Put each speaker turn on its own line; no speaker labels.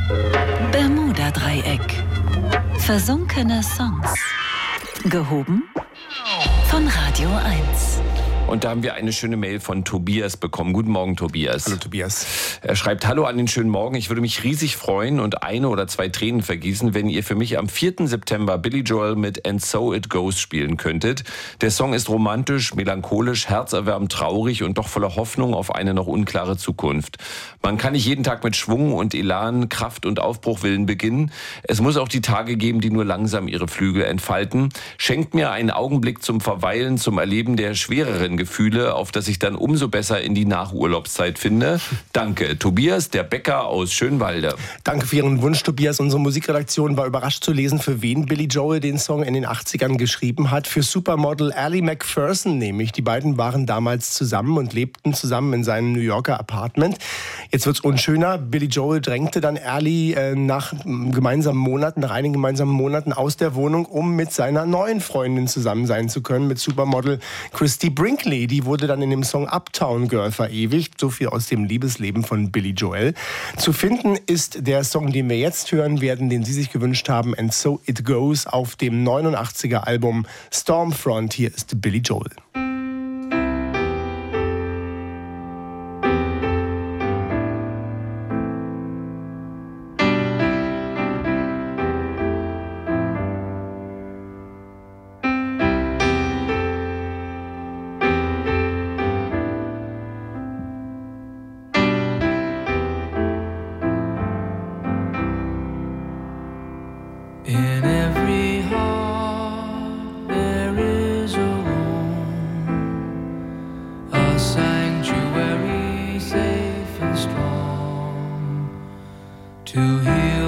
Bermuda-Dreieck. Versunkene Songs. Gehoben von Radio 1.
Und da haben wir eine schöne Mail von Tobias bekommen. Guten Morgen, Tobias.
Hallo, Tobias.
Er schreibt: Hallo an den schönen Morgen. Ich würde mich riesig freuen und 1 oder 2 Tränen vergießen, wenn ihr für mich am 4. September Billy Joel mit And So It Goes spielen könntet. Der Song ist romantisch, melancholisch, herzerwärmend, traurig und doch voller Hoffnung auf eine noch unklare Zukunft. Man kann nicht jeden Tag mit Schwung und Elan, Kraft und Aufbruchwillen beginnen. Es muss auch die Tage geben, die nur langsam ihre Flügel entfalten. Schenkt mir einen Augenblick zum Verweilen, zum Erleben der schwereren Gefühle, auf das ich dann umso besser in die Nachurlaubszeit finde. Danke. Tobias, der Bäcker aus Schönwalde.
Danke für Ihren Wunsch, Tobias. Unsere Musikredaktion war überrascht zu lesen, für wen Billy Joel den Song in den 80ern geschrieben hat. Für Supermodel Ally McPherson nämlich. Die beiden waren damals zusammen und lebten zusammen in seinem New Yorker Apartment. Jetzt wird's unschöner. Billy Joel drängte dann Ally nach einigen gemeinsamen Monaten aus der Wohnung, um mit seiner neuen Freundin zusammen sein zu können, mit Supermodel Christy Brinkley. Die wurde dann in dem Song Uptown Girl verewigt. So viel aus dem Liebesleben von Billy Joel. Zu finden ist der Song, den wir jetzt hören werden, den Sie sich gewünscht haben, And So It Goes, auf dem 89er Album Stormfront. Hier ist Billy Joel.
In every heart there is a room, a sanctuary safe and strong, to hear